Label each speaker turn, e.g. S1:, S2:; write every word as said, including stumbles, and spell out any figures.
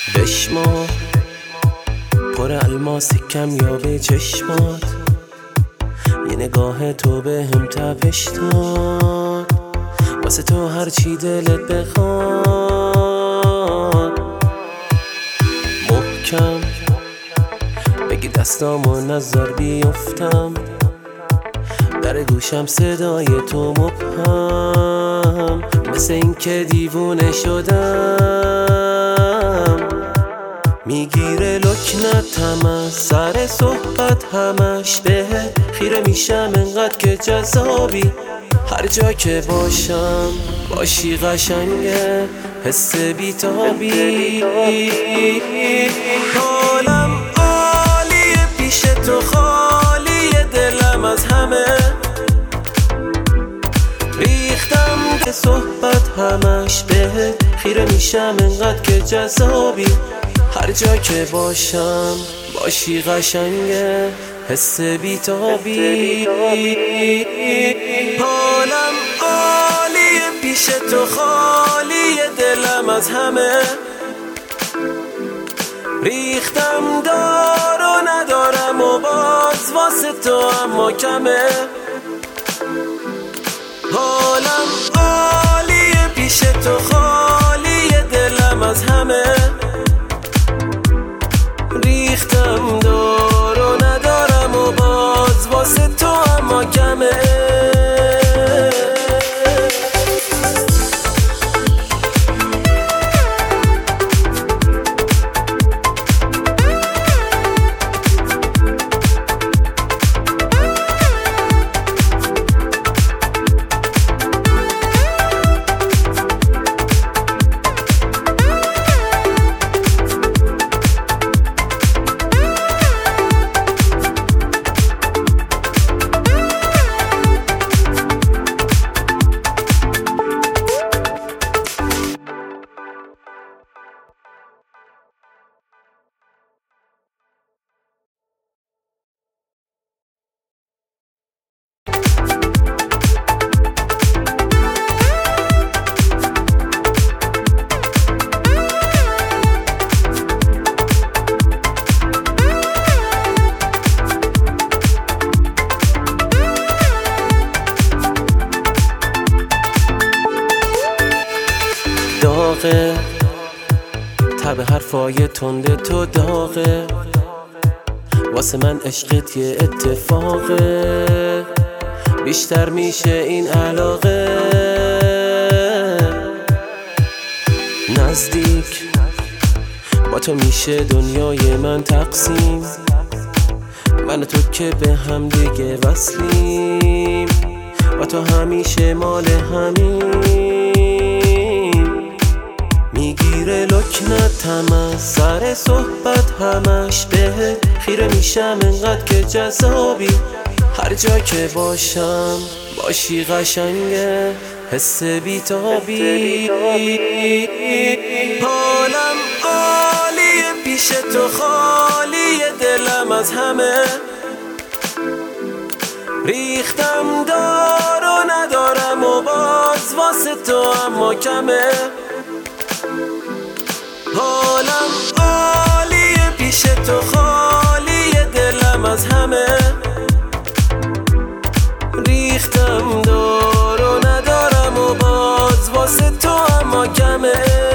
S1: بشمار پر الماسی کمیاب چشمات، یه نگاه تو به هم تپش داد، واسه تو هر چی دلت بخواد. محکم بگی دستامو نذار بیفتم، در گوشم صدای تو مبهم، مثل این که دیوونه شدم. میگیره لکنتم از سر صحبت، همش بهت خیره میشم انقدر که جذابی. هر جا که باشم باشی قشنگه، حس بیتابی. حالم عالیه پیش تو، خالیه دلم از همه. ریختم به صحبت، همش بهت خیره میشم انقدر که جذابی. هر جا که باشم باشی قشنگه، حس بیتابی. حالم عالیه پیش تو، خالیه دلم از همه. ریختم دار و ندارم و باز واسه تو اما کمه. حالم عالیه پیش تو، خالیه دلم از همه. ریختم دار و ندارم و باز واسه تو اما کمه. داغه تب حرفای تند تو، داغه واسه من عشقت یه اتفاقه. بیشتر میشه این علاقه. نزدیک با تو میشه دنیای من تقسیم، من و تو که به هم دیگه وصلیم، با تو همیشه مال همین. میگیره لکنتم از سر صحبت، همش بهت خیره میشم انقدر که جذابی. هر جا که باشم باشی قشنگه، حس بیتابی. حالم عالیه پیش تو، خالیه دلم از همه. ریختم دار و ندارم و باز واسه تو اما کمه. حالم عالیه پیش تو، خالیه دلم از همه. ریختم دار و ندارم و باز واسه تو اما کمه.